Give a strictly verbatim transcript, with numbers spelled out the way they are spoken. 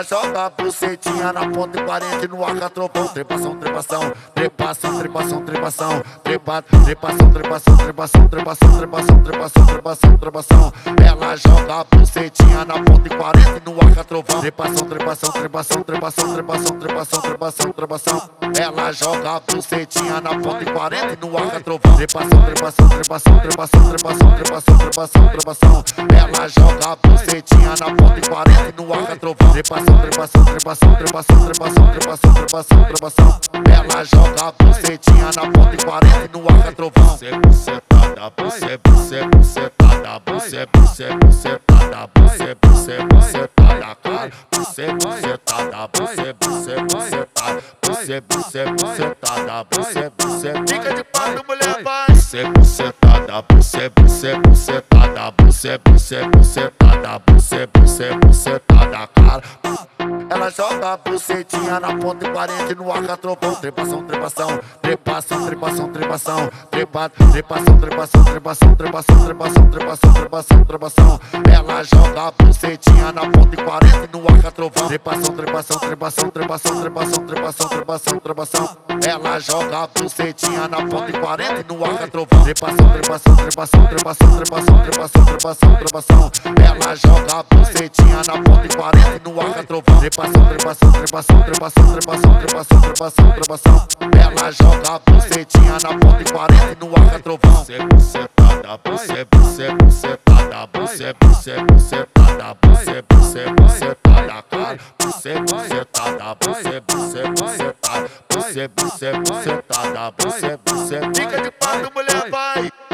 Ela joga a bucetinha na ponta e quarenta no arca trovão. Trepação, trepação, trepação, trepação, trepação, trepa, trepação, trepação, trepação, trepação, trepação, trepação, trepação, trepação. Ela joga a bucetinha na ponta e quarenta no arca trovão. Trepação, trepação, trepação, trepação, trepação, trepação, trepação, trepação. Ela joga a bucetinha na ponta e quarenta no arca trovão. Trepação, trepação, trepação, trepação, trepação, trepação, trepação, trepação. Ela joga a bucetinha na ponta e quarenta no arca trovão. Trepação, trepação, trepação, trepação, trepação, trepação, trepação, trepação. Ela joga a bucetinha na ponta e quarenta no arca trovão. Bucê, bucetada, bucê, bucê, bucetada, bucê, bucê, bucetada, bucê, bucê, bucetada, cara. Bucê, bucetada, bucê, bucê, bucetada, bucê, bucê, bucetada, bucê, bucê. Fica de pato, mulher, vai. Bucê, bucetada, bucê, bucê, bucetada, bucê, bucê, bucetada, bucê, bucê, bucetada, cara. Ela joga a bucetinha na ponta e quarenta no arca trovão. Trepação, trepação, trepação, trepação, trepação, trepa, trepação, trepação, trepação, trepação, trepação, trepação, trepação, trepação. Ela joga a bucetinha na ponta e quarenta no arca trovão. Trepação, trepação, trepação, trepação, trepação, trepação, trepação, trepação. Ela joga a bucetinha na ponta e quarenta no arca trovão. Trepação, trepação, trepação, trepação, trepação, trepação, trepação, trepação. Ela joga a bucetinha na ponta e quarenta no arca trovão. Trepação, trepação, trepação, trepação, trepação, trepação, trepação, trepação. Ela joga a bucetinha na ponta e quarenta no arca trovão. Bucê, bucetada, bucê, bucê, bucetada, bucê, bucê, bucetada, bucê, bucê, bucetada, cara. Bucê, bucetada, bucê, bucê, bucetada, bucê, bucê, bucetada, bucê, bucê. Fica de pato, mulher, vai.